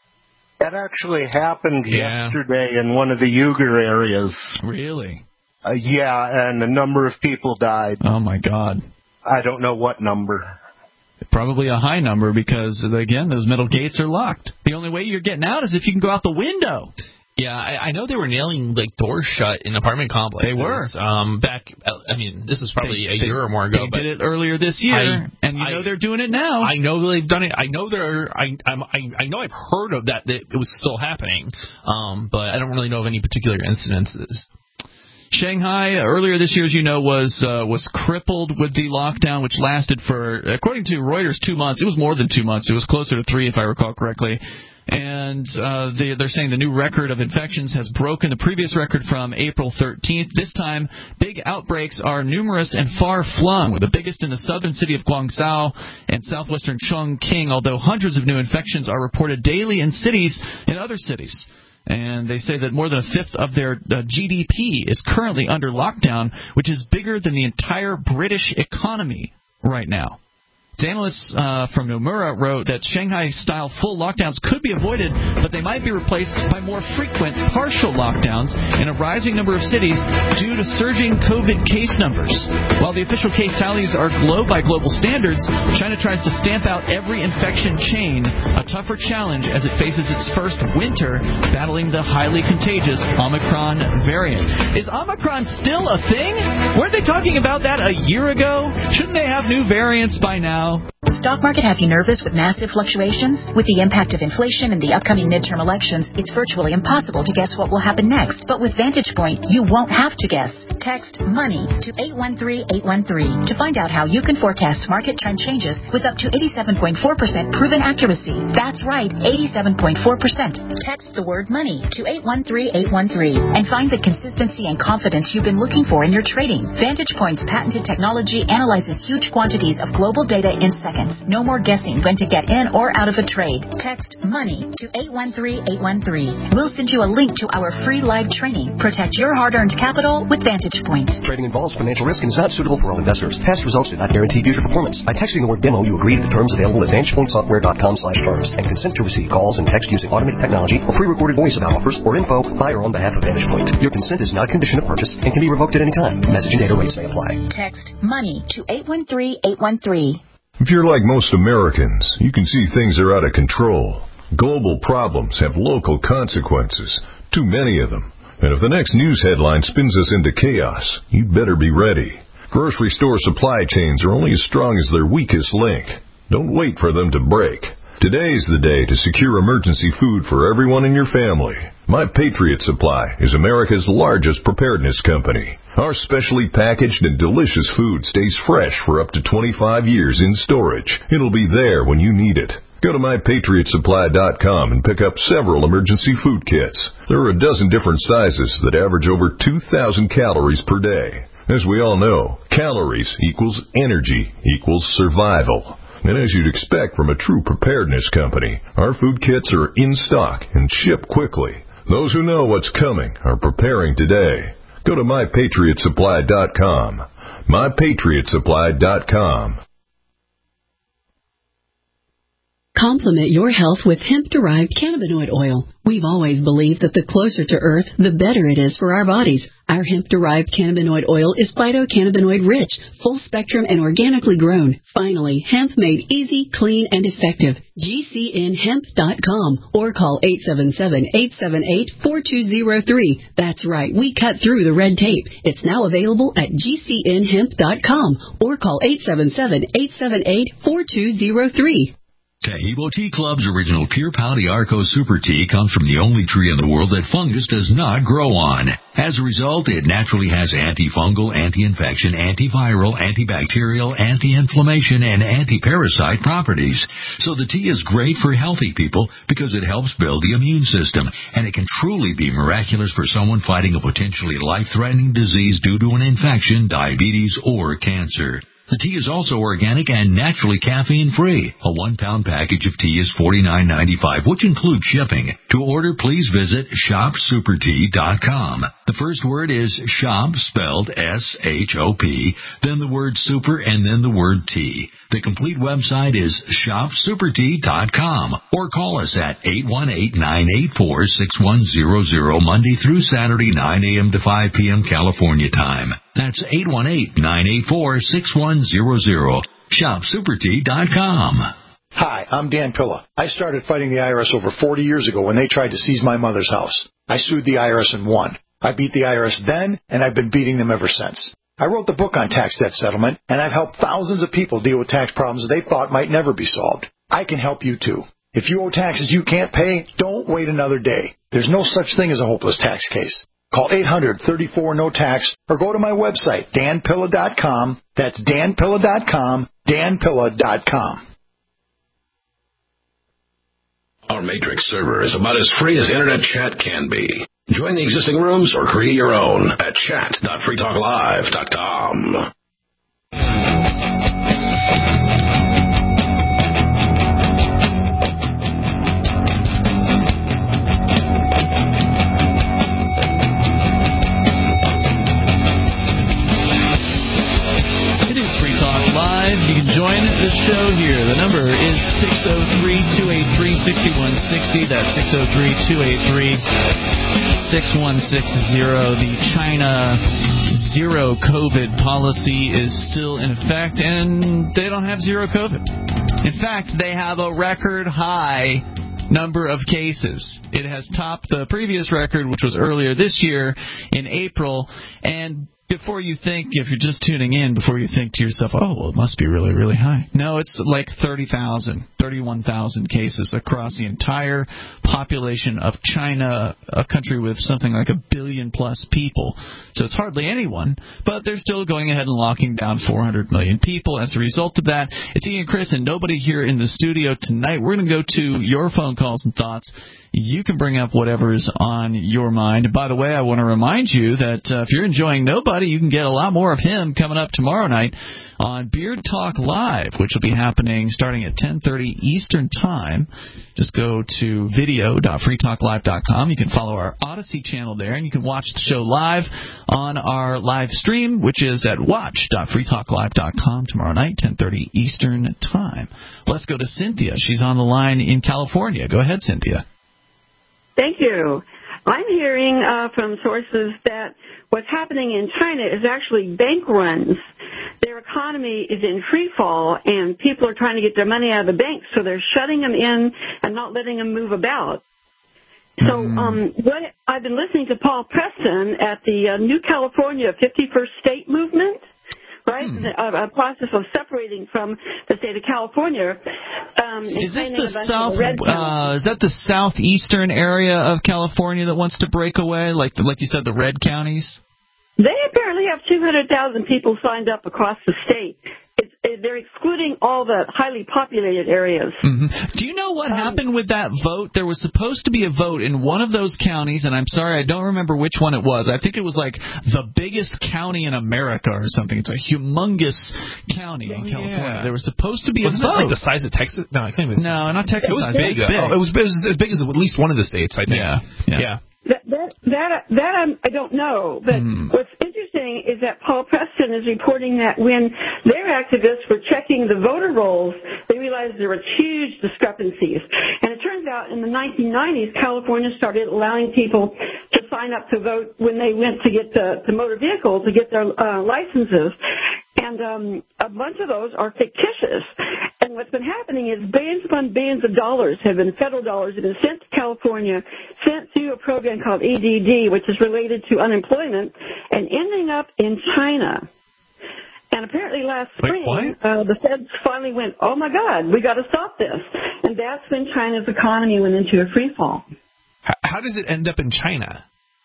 That actually happened yeah. yesterday in one of the Uyghur areas. Really? Uh, yeah, and a number of people died. Oh, my God. I don't know what number. Probably a high number because, again, those metal gates are locked. The only way you're getting out is if you can go out the window. Yeah, I, I know they were nailing like doors shut in apartment complexes. They were. Um, back, I mean, this was probably they, a they, year or more ago. They but did it earlier this year, I, and you I, know they're doing it now. I know they've done it. I know they're. I I'm, I I know I've heard of that. That it was still happening, um, but I don't really know of any particular incidences. Shanghai earlier this year, as you know, was uh, was crippled with the lockdown, which lasted for, according to Reuters, two months. It was more than two months. It was closer to three, if I recall correctly. And uh, they, they're saying the new record of infections has broken the previous record from April thirteenth. This time, big outbreaks are numerous and far-flung, with the biggest in the southern city of Guangzhou and southwestern Chongqing, although hundreds of new infections are reported daily in cities in other cities. And they say that more than a fifth of their uh, G D P is currently under lockdown, which is bigger than the entire British economy right now. Analysts uh, from Nomura wrote that Shanghai-style full lockdowns could be avoided, but they might be replaced by more frequent partial lockdowns in a rising number of cities due to surging COVID case numbers. While the official case tallies are low by global standards, China tries to stamp out every infection chain, a tougher challenge as it faces its first winter battling the highly contagious Omicron variant. Is Omicron still a thing? Weren't they talking about that a year ago? Shouldn't they have new variants by now? The stock market have you nervous with massive fluctuations? With the impact of inflation and the upcoming midterm elections, it's virtually impossible to guess what will happen next. But with Vantage Point, you won't have to guess. Text MONEY to eight one three eight one three to find out how you can forecast market trend changes with up to eighty-seven point four percent proven accuracy. That's right, eighty-seven point four percent. Text the word MONEY to eight one three eight one three and find the consistency and confidence you've been looking for in your trading. Vantage Point's patented technology analyzes huge quantities of global data in seconds. No more guessing when to get in or out of a trade. Text MONEY to eight one three eight one three. We'll send you a link to our free live training. Protect your hard-earned capital with Vantage Point. Trading involves financial risk and is not suitable for all investors. Past results do not guarantee future performance. By texting the word demo, you agree to the terms available at vantage point software dot com slash terms and consent to receive calls and text using automated technology or pre-recorded voice about offers or info by or on behalf of Vantage Point. Your consent is not a condition of purchase and can be revoked at any time. Message and data rates may apply. Text MONEY to eight one three eight one three. If you're like most Americans, you can see things are out of control. Global problems have local consequences, too many of them. And if the next news headline spins us into chaos, you'd better be ready. Grocery store supply chains are only as strong as their weakest link. Don't wait for them to break. Today's the day to secure emergency food for everyone in your family. My Patriot Supply is America's largest preparedness company. Our specially packaged and delicious food stays fresh for up to twenty-five years in storage. It'll be there when you need it. Go to my patriot supply dot com and pick up several emergency food kits. There are a dozen different sizes that average over two thousand calories per day. As we all know, calories equals energy equals survival. And as you'd expect from a true preparedness company, our food kits are in stock and ship quickly. Those who know what's coming are preparing today. Go to my patriot supply dot com. my patriot supply dot com. Complement your health with hemp-derived cannabinoid oil. We've always believed that the closer to Earth, the better it is for our bodies. Our hemp-derived cannabinoid oil is phytocannabinoid-rich, full-spectrum, and organically grown. Finally, hemp made easy, clean, and effective. G C N hemp dot com or call eight seven seven, eight seven eight, four two zero three. That's right, we cut through the red tape. It's now available at G C N hemp dot com or call eight seven seven, eight seven eight, four two zero three. Taheebo Tea Club's original Pure Pau D'Arco Super Tea comes from the only tree in the world that fungus does not grow on. As a result, it naturally has antifungal, anti-infection, antiviral, antibacterial, anti-inflammation, and anti-parasite properties. So the tea is great for healthy people because it helps build the immune system, and it can truly be miraculous for someone fighting a potentially life-threatening disease due to an infection, diabetes, or cancer. The tea is also organic and naturally caffeine-free. A one-pound package of tea is forty-nine ninety-five, which includes shipping. To order, please visit shop super tea dot com. The first word is shop, spelled S H O P, then the word super, and then the word tea. The complete website is shop super tea dot com, or call us at eight one eight, nine eight four, six one zero zero, Monday through Saturday, nine a.m. to five p.m. California time. That's eight one eight, nine eight four, six one zero zero. shop super tea dot com. Hi, I'm Dan Pilla. I started fighting the I R S over forty years ago when they tried to seize my mother's house. I sued the I R S and won. I beat the I R S then, and I've been beating them ever since. I wrote the book on tax debt settlement, and I've helped thousands of people deal with tax problems they thought might never be solved. I can help you, too. If you owe taxes you can't pay, don't wait another day. There's no such thing as a hopeless tax case. Call eight hundred, thirty-four, no tax, or go to my website, dan pilla dot com. That's dan pilla dot com, dan pilla dot com. Our Matrix server is about as free as Internet chat can be. Join the existing rooms or create your own at chat dot free talk live dot com. You can join the show here. The number is six oh three, two eight three, six one six oh. That's six oh three, two eight three, six one six oh. The China zero COVID policy is still in effect, and they don't have zero COVID. In fact, they have a record high number of cases. It has topped the previous record, which was earlier this year in April, and before you think, if you're just tuning in, before you think to yourself, oh, well, it must be really, really high. No, it's like thirty thousand, thirty-one thousand cases across the entire population of China, a country with something like a billion plus people. So it's hardly anyone, but they're still going ahead and locking down four hundred million people. As a result of that, it's Ian Chris and nobody here in the studio tonight. We're going to go to your phone calls and thoughts. You can bring up whatever's on your mind. And by the way, I want to remind you that uh, if you're enjoying Nobody, you can get a lot more of him coming up tomorrow night on Beard Talk Live, which will be happening starting at ten thirty Eastern Time. Just go to video dot free talk live dot com. You can follow our Odyssey channel there, and you can watch the show live on our live stream, which is at watch dot free talk live dot com tomorrow night, ten thirty Eastern Time. Let's go to Cynthia. She's on the line in California. Go ahead, Cynthia. Thank you. I'm hearing uh, from sources that what's happening in China is actually bank runs. Their economy is in free fall, and people are trying to get their money out of the banks, so they're shutting them in and not letting them move about. So um, what I've been listening to Paul Preston at the uh, New California fifty-first State Movement, right? Hmm. A, a process of separating from the state of California. Um, is this the south? Uh, is that the southeastern area of California that wants to break away, like the, like you said, the red counties? They apparently have two hundred thousand people signed up across the state. It's, it, they're excluding all the highly populated areas. Mm-hmm. Do you know what um, happened with that vote? There was supposed to be a vote in one of those counties, and I'm sorry, I don't remember which one it was. I think it was like the biggest county in America or something. It's a humongous county in California. Yeah. There was supposed to be Wasn't a vote. Wasn't it like the size of Texas? No, I can't even. No, not Texas. It was big. It was big. Oh, it was, it was as big as at least one of the states, I think. Yeah. Yeah. yeah. That that that I'm, I don't know. But mm. what's interesting is that Paul Preston is reporting that when their activists were checking the voter rolls, they realized there were huge discrepancies. And it turns out in the nineteen nineties, California started allowing people to sign up to vote when they went to get the, the motor vehicle to get their uh, licenses. And um, a bunch of those are fictitious. And what's been happening is billions upon billions of dollars have been, federal dollars have been sent to California, sent to a program called E D D, which is related to unemployment, and ending up in China. And apparently last spring, Wait, uh, the feds finally went, oh, my God, we got to stop this. And that's when China's economy went into a free fall. How, how does it end up in China?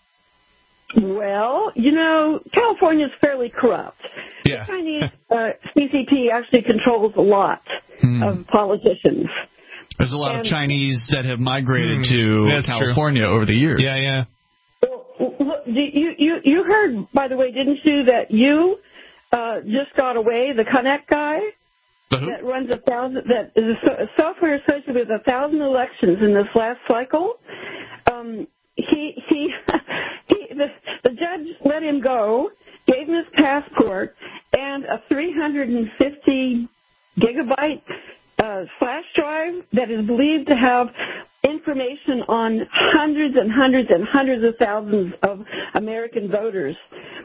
Well, you know, California's fairly corrupt. Yeah. The Chinese uh, C C P actually controls a lot mm. of politicians. There's a lot and, of Chinese that have migrated mm, to California true. over the years. Yeah, yeah. Well, look, you, you, you heard, by the way, didn't you, that you uh, just got away, the Connect guy? That runs a thousand, that is a software associated with a thousand elections in this last cycle. Um, he, he, he the, the judge let him go, gave him his passport, and a three hundred fifty gigabyte uh, flash drive that is believed to have information on hundreds and hundreds and hundreds of thousands of American voters.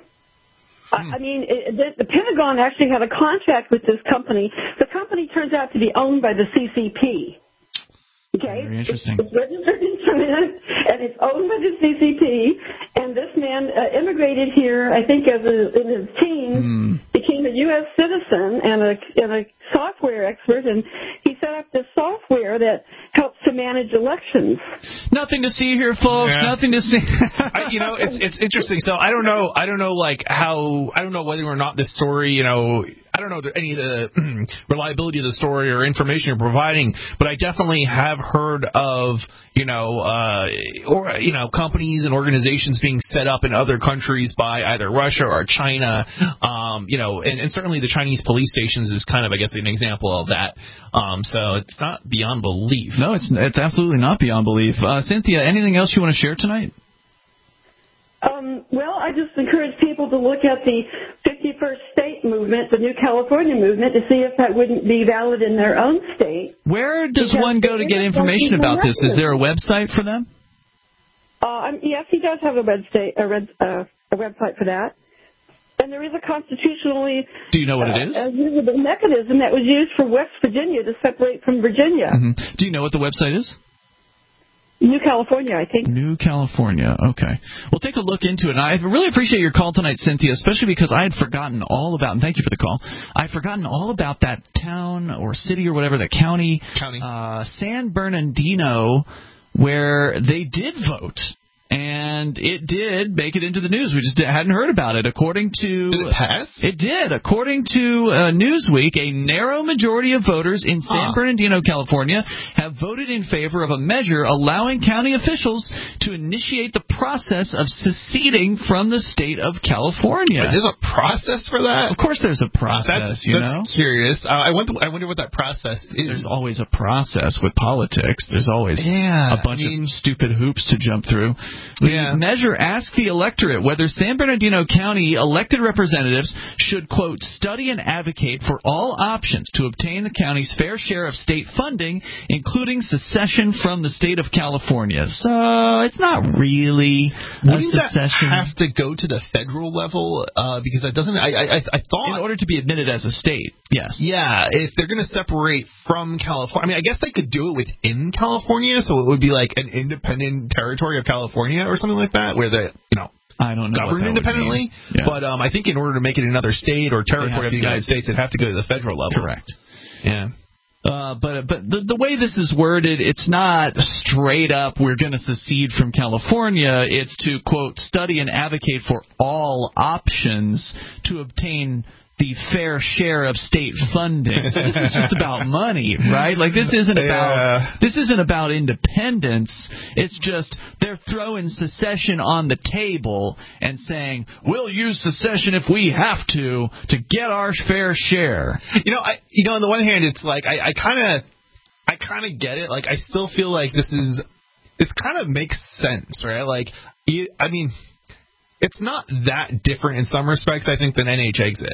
I mean, it, the, the Pentagon actually had a contract with this company. The company turns out to be owned by the C C P. Okay? Very interesting. It's, it's registered in China, and it's owned by the C C P. And this man uh, immigrated here, I think, as a, in his teens, mm. became a U S citizen and a, and a software expert, and he set up this software that helps to manage elections. Nothing to see here, folks. Yeah. Nothing to see. I, you know, it's it's interesting. So I don't know. I don't know, like how. I don't know whether or not this story. You know, I don't know any of the reliability of the story or information you're providing, but I definitely have heard of, you know, uh, or you know, companies and organizations being set up in other countries by either Russia or China. Um, you know, and, and certainly the Chinese police stations is kind of, I guess, an example of that. Um, so it's not beyond belief. No, it's it's absolutely not beyond belief. Uh, Cynthia, anything else you want to share tonight? Um, well, I just encourage people to look at the fifty-first state movement, the New California movement, to see if that wouldn't be valid in their own state. Where does because one go to get information about this? Is there a website for them? Uh, yes, he does have a website, a, red, uh, a website for that. And there is a constitutionally Do you know what it is? Uh, a usable mechanism that was used for West Virginia to separate from Virginia. Mm-hmm. Do you know what the website is? New California, I think. New California, okay. Well, take a look into it. And I really appreciate your call tonight, Cynthia, especially because I had forgotten all about, and thank you for the call, I had forgotten all about that town or city or whatever, the county, county. Uh, San Bernardino, where they did vote. And it did make it into the news. We just hadn't heard about it. According to... Did it pass? It did. According to uh, Newsweek, a narrow majority of voters in San huh. Bernardino, California, have voted in favor of a measure allowing county officials to initiate the process of seceding from the state of California. Wait, there's a process for that? Of course there's a process, that's, you that's know? curious. Uh, I, wonder, I wonder what that process is. There's always a process with politics. There's always yeah, a bunch I mean, of stupid hoops to jump through. The yeah. measure asks the electorate whether San Bernardino County elected representatives should, quote, study and advocate for all options to obtain the county's fair share of state funding, including secession from the state of California. So it's not really Wouldn't a secession. That have to go to the federal level? Uh, because that doesn't. I, I, I thought in order to be admitted as a state. Yes. Yeah. If they're going to separate from California, I mean, I guess they could do it within California, so it would be like an independent territory of California or something like that, where they, you know, I don't know govern independently. Yeah. But um, I think in order to make it another state or territory of the United States, it'd have to go to the federal level. Correct. Yeah. Uh, but but the, the way this is worded, it's not straight up, we're going to secede from California. It's to, quote, study and advocate for all options to obtain the fair share of state funding. So this is just about money, right? Like this isn't about yeah. this isn't about independence. It's just they're throwing secession on the table and saying we'll use secession if we have to to get our fair share. You know, I you know on the one hand it's like I kind of I kind of get it. Like I still feel like this is It's kind of makes sense, right? Like, you, I mean, it's not that different in some respects, I think, than N H Exit.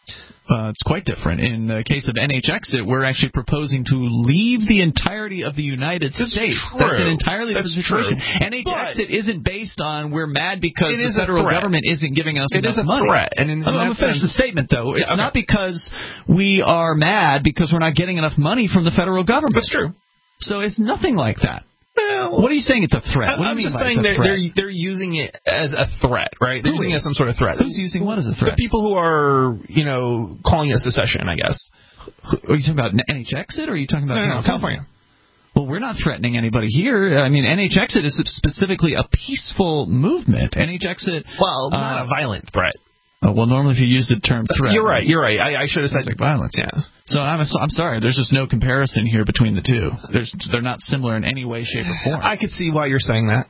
Uh, it's quite different. In the case of N H Exit, we're actually proposing to leave the entirety of the United That's States. True. That's an entirely That's different situation. True. N H But Exit isn't based on we're mad because it the is a federal threat. government isn't giving us It enough is a money. threat. And in, in I'm going that to finish sense- the statement, though. It's Yeah, okay. not because we are mad because we're not getting enough money from the federal government. That's true. So it's nothing like that. Well, what are you saying it's a threat? What do I'm you mean just by saying it's a they're, threat? they're they're using it as a threat, right? They're Who using it is? as some sort of threat. Who's using what as a threat? The people who are, you know, calling it secession, I guess. Are you talking about N H Exit, or are you talking about No, no, no, California? Well, we're not threatening anybody here. I mean, N H Exit is specifically a peaceful movement. N H Exit... Well, not uh, a violent threat. Uh, well, normally if you use the term threat... You're right, you're right. I, I should have said... like violence. Yeah. So I'm, I'm sorry, there's just no comparison here between the two. There's, they're not similar in any way, shape, or form. I could see why you're saying that.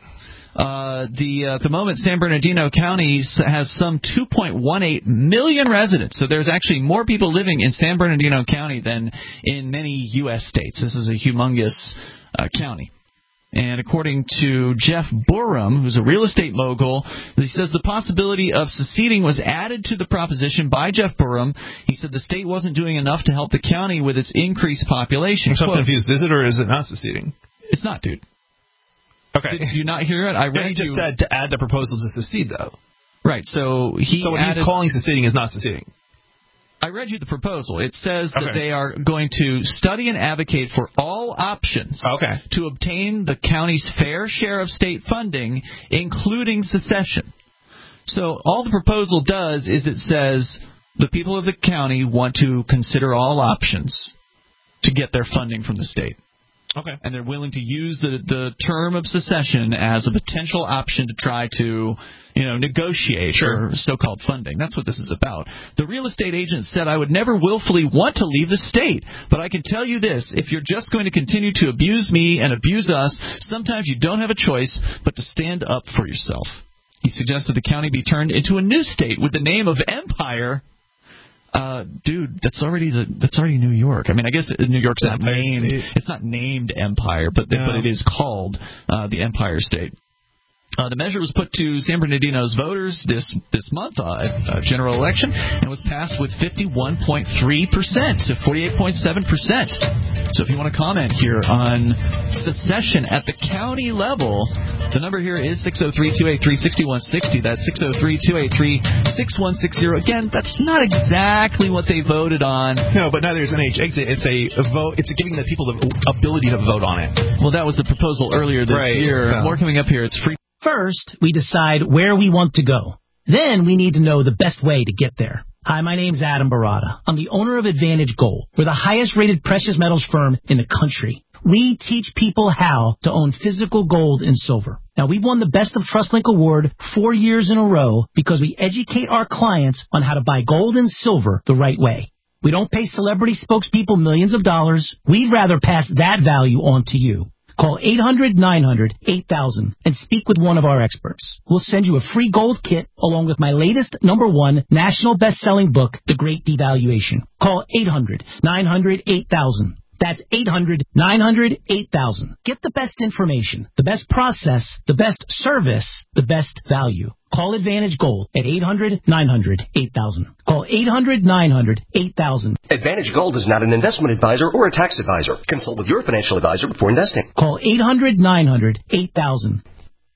Uh, the uh, at the moment, San Bernardino County has some two point one eight million residents. So there's actually more people living in San Bernardino County than in many U S states. This is a humongous uh, county. And according to Jeff Burham, who's a real estate mogul, he says the possibility of seceding was added to the proposition by Jeff Burham. He said the state wasn't doing enough to help the county with its increased population. I'm so Quote, confused. Is it or is it not seceding? It's not, dude. Okay. Did you not hear it? I read yeah, he just you, said to add the proposal to secede, though. Right, so he So what added, he's calling seceding is not seceding. I read you the proposal. It says that Okay. they are going to study and advocate for all options Okay. to obtain the county's fair share of state funding, including secession. So all the proposal does is it says the people of the county want to consider all options to get their funding from the state. Okay. And they're willing to use the the term of secession as a potential option to try to, you know, negotiate Sure. for so-called funding. That's what this is about. The real estate agent said, I would never willfully want to leave the state, but I can tell you this, if you're just going to continue to abuse me and abuse us, sometimes you don't have a choice but to stand up for yourself. He suggested the county be turned into a new state with the name of Empire. Uh, dude, that's already the that's already New York. I mean, I guess New York's not Empire named. State. It's not named Empire, but No. but it is called uh, the Empire State. Uh, the measure was put to San Bernardino's voters this this month, uh, uh, general election, and was passed with fifty-one point three percent to forty-eight point seven percent. So if you want to comment here on secession at the county level, the number here is six oh three, two eight three, six one six oh. That's six oh three, two eight three, six one six oh. Again, that's not exactly what they voted on. No, but neither is N H Exit. It's a, a vote. It's giving the people the ability to vote on it. Well, that was the proposal earlier this Right, year. so. More coming up here. It's free. First, we decide where we want to go. Then we need to know the best way to get there. Hi, my name's Adam Barada. I'm the owner of Advantage Gold. We're the highest rated precious metals firm in the country. We teach people how to own physical gold and silver. Now, we've won the Best of TrustLink Award four years in a row because we educate our clients on how to buy gold and silver the right way. We don't pay celebrity spokespeople millions of dollars. We'd rather pass that value on to you. Call eight hundred, nine hundred, eight thousand and speak with one of our experts. We'll send you a free gold kit along with my latest number one national best-selling book, The Great Devaluation. Call eight hundred, nine hundred, eight thousand. That's eight hundred, nine hundred, eight thousand. Get the best information, the best process, the best service, the best value. Call Advantage Gold at eight hundred, nine hundred, eight thousand. Call eight hundred, nine hundred, eight thousand. Advantage Gold is not an investment advisor or a tax advisor. Consult with your financial advisor before investing. Call eight hundred, nine hundred, eight thousand.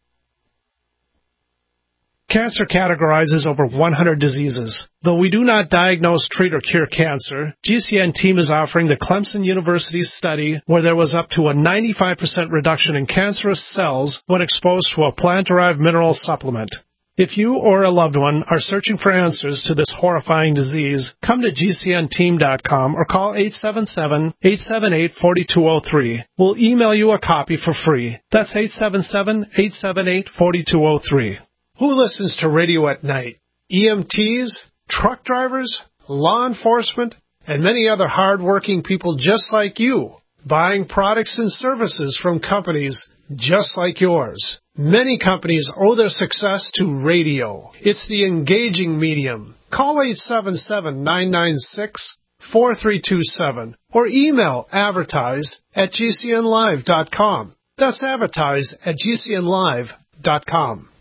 Cancer categorizes over one hundred diseases. Though we do not diagnose, treat, or cure cancer, G C N team is offering the Clemson University study where there was up to a ninety-five percent reduction in cancerous cells when exposed to a plant-derived mineral supplement. If you or a loved one are searching for answers to this horrifying disease, come to G C N team dot com or call eight seven seven, eight seven eight, four two zero three. We'll email you a copy for free. That's eight seven seven, eight seven eight, four two zero three. Who listens to radio at night? E M Ts, truck drivers, law enforcement, and many other hard-working people just like you, buying products and services from companies just like yours. Many companies owe their success to radio. It's the engaging medium. Call eight seven seven, nine nine six, four three two seven or email advertise at G C N live dot com. That's advertise at g c n live dot com.